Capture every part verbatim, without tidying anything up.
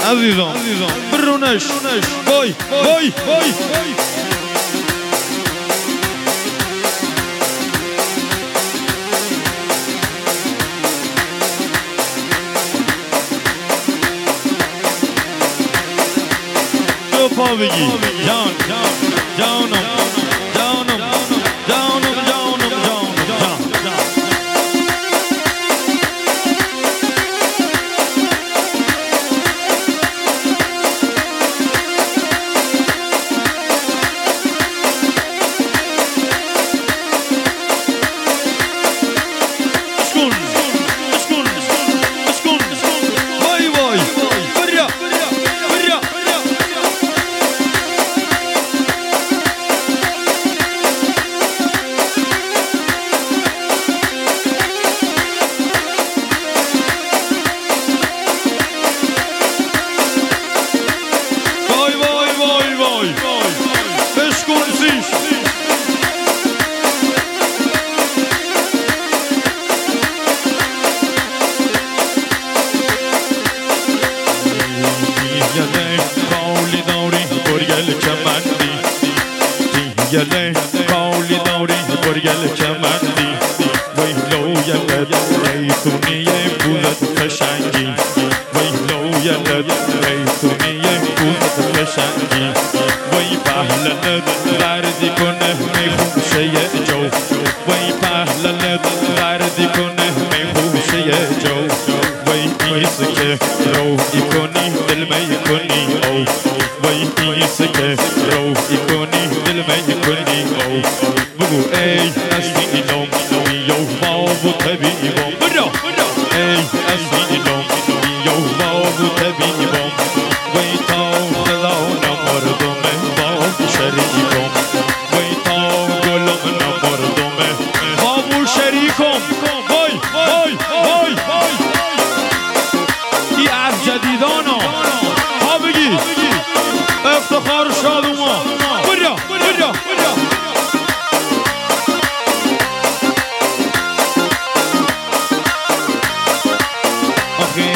عزیزان برونش وای وای وای دو پا بگی جان جانم جانم جانم جانم جانم جان یله قولی داری برگل کمندی ویلو یلد ایتونی بودت فشنگی ویلو یلد ایتونی بودت فشنگی وی پهلنت دردی کنه میخوشه جو وی پهلنت دردی کنه میخوشه جو وی ایسه که روحی کنی دل می کنی او وی ایسه که روحی کنی دل می کنی او بگو ای اسیلم یو بابو طبیبم ای اسیلم یو بابو طبیبم وی تا خدا نمردم بابو شریکم وی تا گلم نمردم بابو شریکم وای وای وای ای از جدیدانا ها بگی افتخار شادوما بریا بریا بریا آخی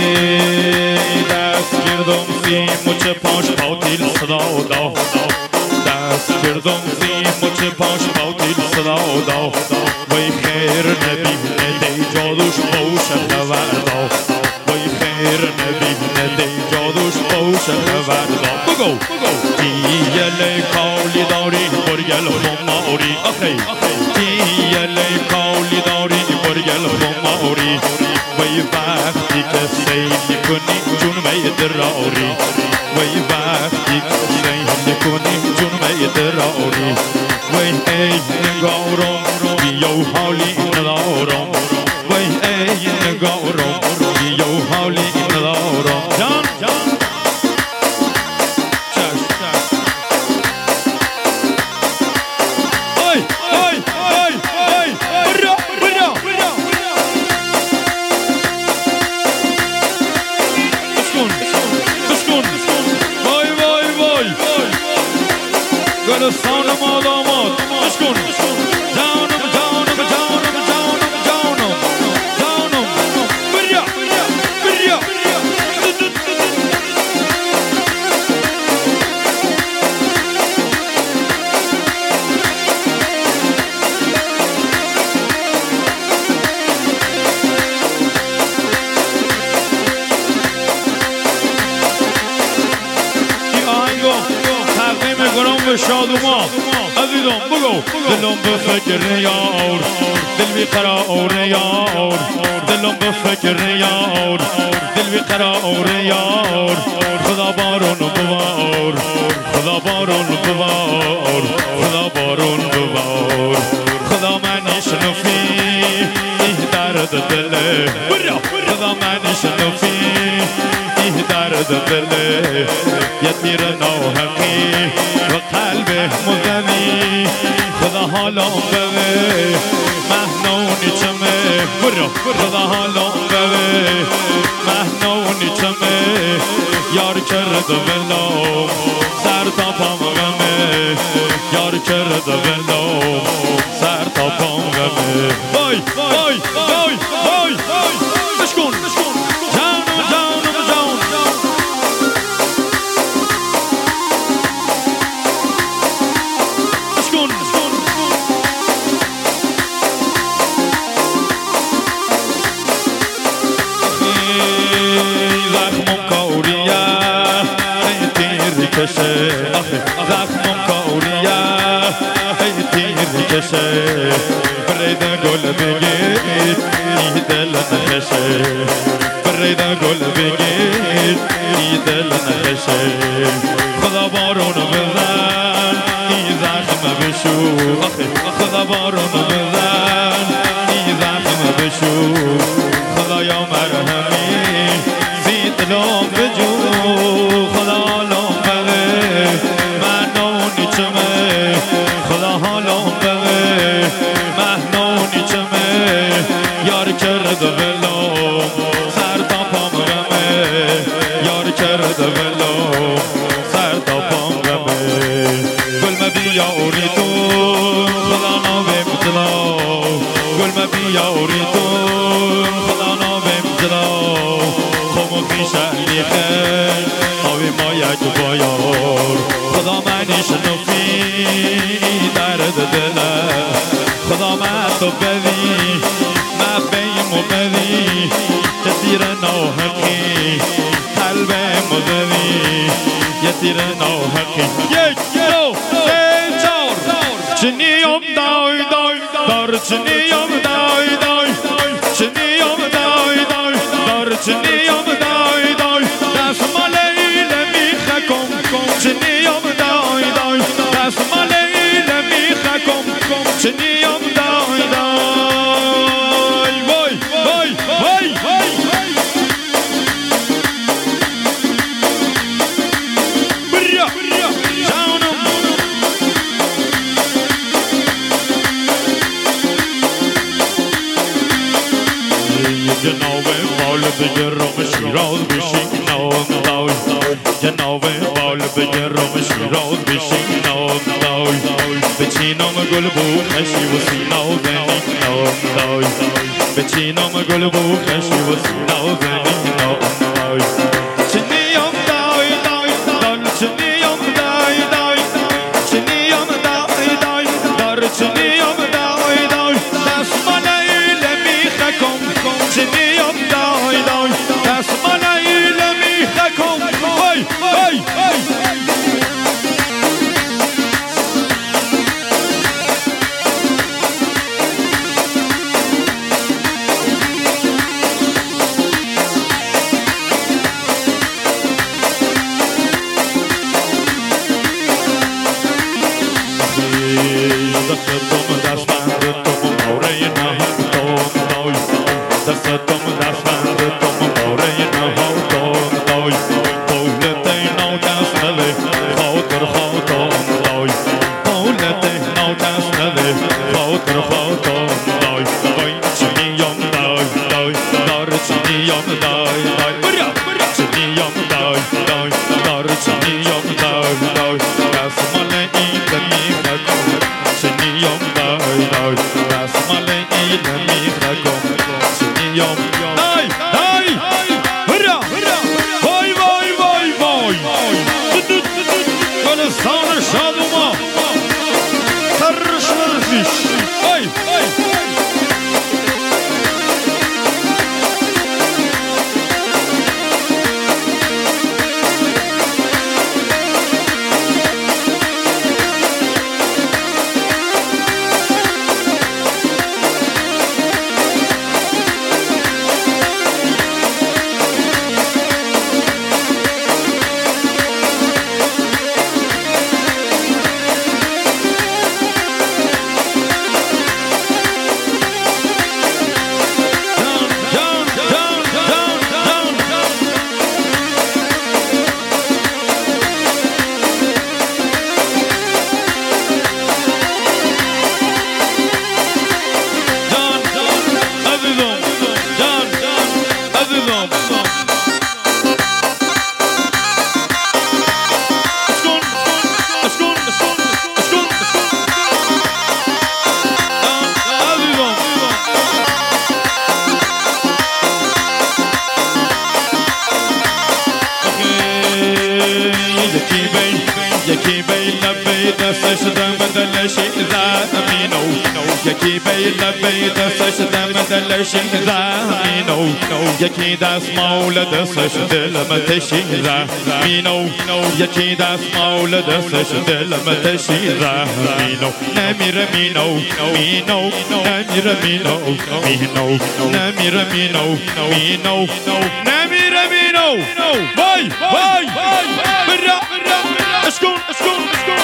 دست کردم زیم و چه پاش باطیل صدا دا دست کردم زیم و چه پاش باطیل صدا دا وی خیر نبی ندی جادوش بوش خبر دا وی خیر نبی ندی جادوش بوش خبر دا بگو دیل کالی داری برگل خماری آخی دیل کالی داری برگل خماری وی وقتی که سیل کنی جون می دراری وی وقتی که سیل کنی جون می دراری وی ای نگارم بیو حالی ندارم وی ای نگارم بیو حالی ندارم جان جان گلستان مادامات اشکن جانم جانم جانم جانم جانم جانم بریا بریا به شادوما عزیزم بگو دلم به فکر یار دل بی قرار یار دلم به فکر یار دل بی قرار یار خدا بارون بوار خدا بارون بوار خدا بارون بوار خدا منی شنفی درد دل خدا منی شنفی درد دل یتیر ناحقی و قلب مزنی خدا حالم بده مهنونی چمه خدا حالم بده مهنونی چمه یار کرده ولام سر تا پام غمه یار کرده ولام سر تا پام غمه وای وای وای وای اشکن جانم جانم جانم میکشه زخمم کاریه ای تیر میکشه برید گل بگید ای دل نکشه برید گل بگید ای دل نکشه خدا بارونو بزن ای زخم بشو خدا بارونو بزن ای زخم بشو خدایا مرهمی زید لام بجو خدا حالم بده من نونی چمه خدا حالم بده من نونی چمه یار کرده ولم سر تا پام غمه یار کرده ولم سر تا پام غمه گل مبیاری تو خدا ناویم جلا گل مبیاری تو خدا ناویم جلا خمو خیشه لیخه آوی ما یک بایار خدا منی شنفی درد دله خدا من تو بدی من بیم و بدی یه تیر ناحقی قلبم و زدی یه تیر ناحقی یک دو سه چار چنیم دای دای دار چنیم دای دای چنیم دای دای دار چنیم دای دای دست مالیل میخه کم چنیم دای دای دست مالیل میخه کم چنیم دای دای وای وای وای وای بریا جانم جناب بال بگرم شیراز بشین نام دای جناب بال بگرم شیراز بشین نام دای بچینم گل بو خشی و سینا و زنی نام دای بچینم گل بو خشی و سینا و زنی نام دای چنیم دای دای دال چنیم دای دای چنیم دای دای دار چنیم دای دای دست مالیل میخه کم چنیم دای دای دست مالیل میخه کم وای وای وای دستم دستبند تو موره نهاد دای دستم دستبند تو موره نهاد دای دولت نو دست نده خاطر خاطر دای دولت نو دست نده خاطر خاطر دای وای چنیم دای دای دار چنیم دای دای بریا چنیم دای دای دار چنیم دای دای دست مال این میخه کن چنیم دای دای دست مال این میخه کن چنیم دای دای بریا وای وای وای وای گلستان شادوما سرش ورزش وای وای یکی بی لبی دستش دم دلشی زمینو یکی بی لبی دستش دم دلشی زمینو یکی دست مول دستش دلم تشی زمینو یکی دست مول دستش دلم تشی زمینو نمیره مینو مینو نمیره مینو مینو نمیره مینو مینو نمیره مینو وای وای برا اسكون اسكون اسكون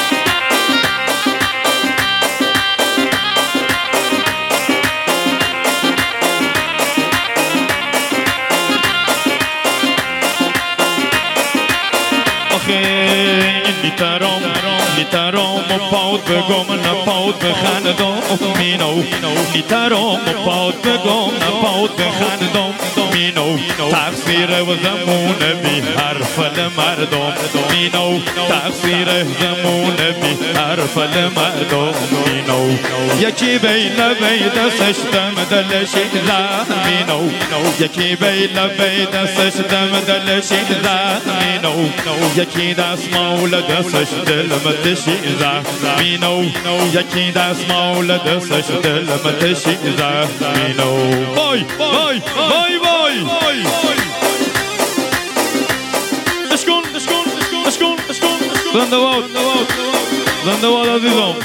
لیترام لیترام و پاود بگم نپاود بخندم مینو لیترام و پاود بگم نپاود بخندم مینو تقصیر و زمون بی حرف مردم مینو تقصیر زمون بی حرف مردم مینو یکی بی لبی دستش دم دلشی زمینو یکی بی لبی دستش دم دلشی زمینو یکی دست مول دستش دلم تشی زمینو یکی دست مول دستش دلم تشی زمینو وای وای وای وای اشکون اشکون اشکون اشکون زنده باد زنده باد عزیزم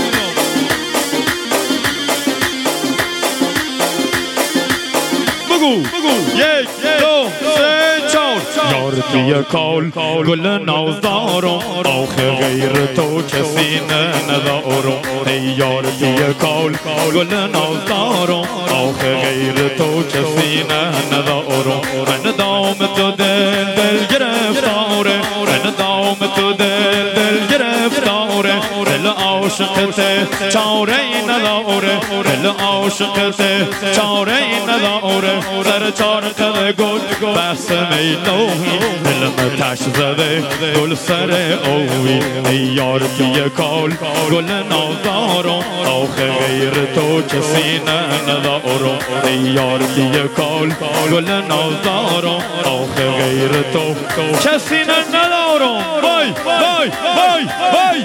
بگو بگو یک دو سه چهار یار توی کال گل نازدارم آخه غیر تو کسی ندارم ای یار توی کال گل نازدارم آخه غیر تو کسی ندارم من دام تو دل دل گرفتاره من دام تو دل دل گرفتاره دل عاشقته چاره ای نداره دل عاشقته چاره ای نداره سر چارقه گل بحث میلوی دلم تش زده گل سر اوی ای یار توی کال گل نازدارم آخه غیر تو کسی ندارم ای یار توی کال گل نازدارم آخه غیر تو کسی ندارم وای وای وای وای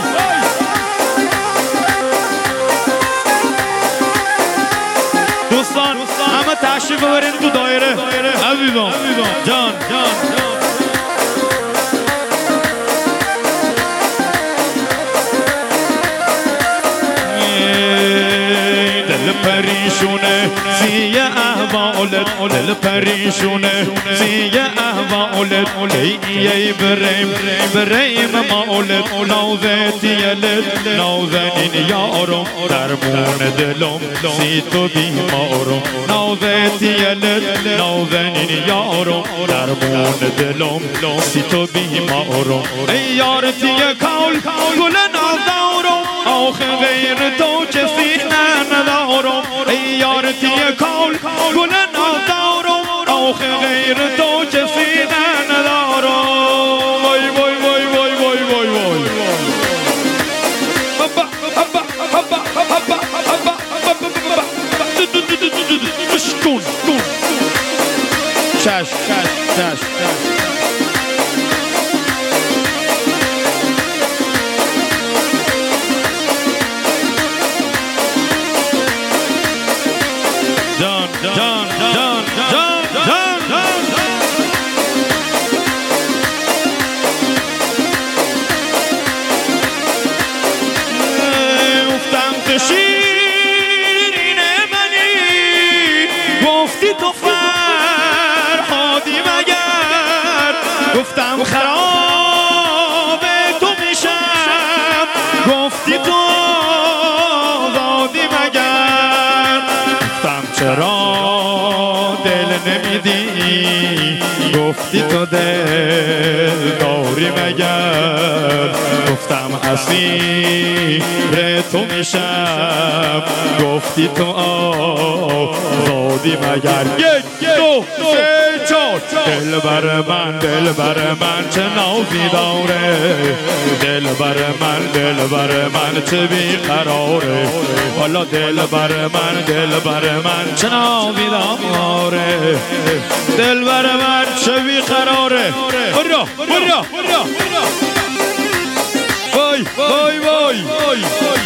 دوستان همه تشریف ببرین تو دایره عزیزان جان جان دل پریشونه سی احوالت دل پریشونه سی احوالت ای ای بریم بریم مالت نازتی یلت نازنین یارم درمون دلم سی تو بیمارم نازتی یلت نازنین یارم درمون دلم سی تو بیمارم ای یارتی کال گل نازدارم آخه غیر تو کسی ندارم ای یارتی کال گل نازدارم آخه غیر تو کسی ندارم وای وای وای وای وای وای وای هبا هبا هبا هبا هبا هبا اشکون چش چش چش جان جان جان جان جان جان گفتم تو شیرین منی گفتی تو فرهادی مگر گفتم خراب تو میشم گفتی تو آزادی مگر گفتم چرا دل نمیدی گفتی تو دل داری مگر گفتم اسیر تو میشم گفتی تو آزادی مگر یک دو سه چهار دل بر من دل بر من چه نازی داره دل بر من دل بر من چه بیقراره حالا دل بر من دل بر من چه نازی داره دل بر من چه بیقراره برا برا برا وای وای وای وای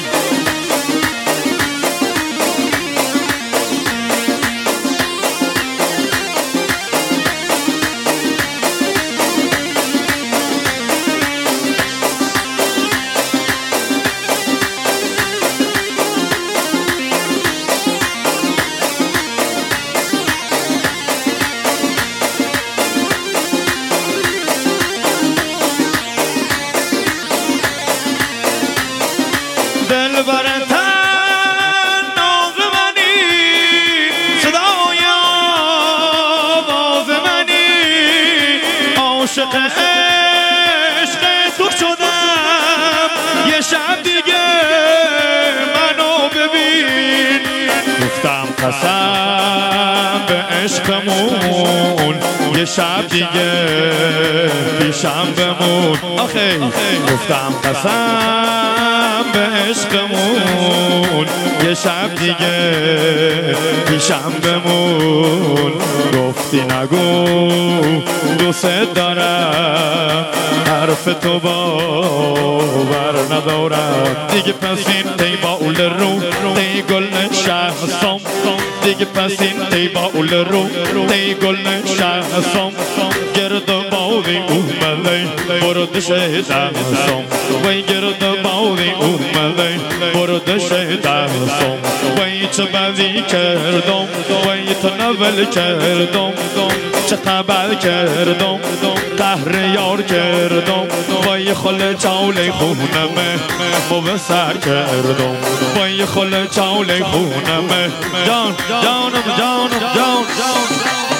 دل برتن ناز منی صدای آواز منی عاشق عشق تو شدم یه شب دیگه منو ببین گفتم قسم به عشقمون یه شب دیگه پیشم بمون آخه گفتم قسم به عشقمون یه شب دیگه پیشم بمون گفتی نگو دوست دارم حرف تو باور ندارم دیگه پس این تی با اول رو تی گل نشستم دیگه پس این تی با اول رو تی گل نشستم گرد باقی اومده برد شدستم وی گرد باقی اومده برد شدستم وی چه بدی کردم وی تو نول کردم چه خبر کردم قهر یار کردم وی خل چاول خونمه مبسر کردم وی خل چاول خونمه جان جانم جانم جان جان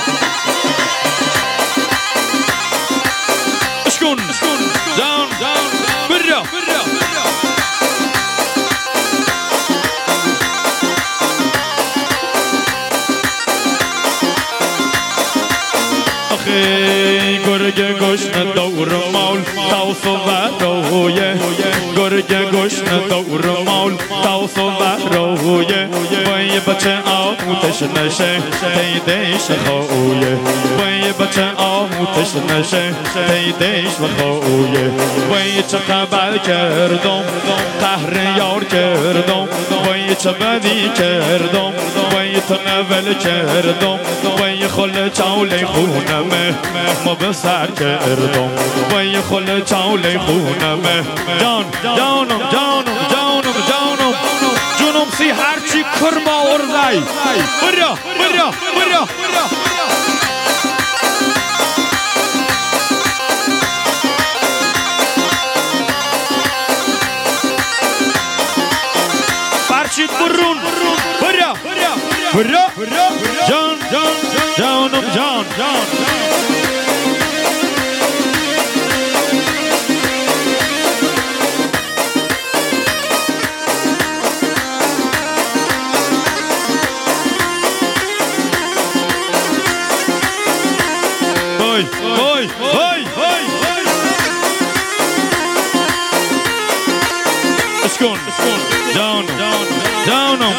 اشکن جان جان برا آخه گرگ گشن دور مال تاوس و رویه گرگ گشن دور مال تاوس و رویه وی بچه آموتش نشه تیدش خویه وی بچه آموتش نشه تیدش خویه وی چه خبر کردم قهر یار کردم وی چه بدی کردم وی تو نول کردم وی خل چاول خونمه مبسر کردم وی خل چاول خونمه جان جانم جانم جانم جانم جونم سی هرچی کرما ارزای برا برا برا فرشید برون برا برا جان جان جانم جان جان Hoy, hoy, hoy, hoy. Eskon, eskon, down, down, down, down,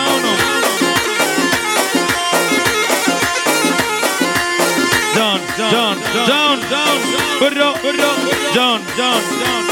down, down, down, down, down, down, down, down, down.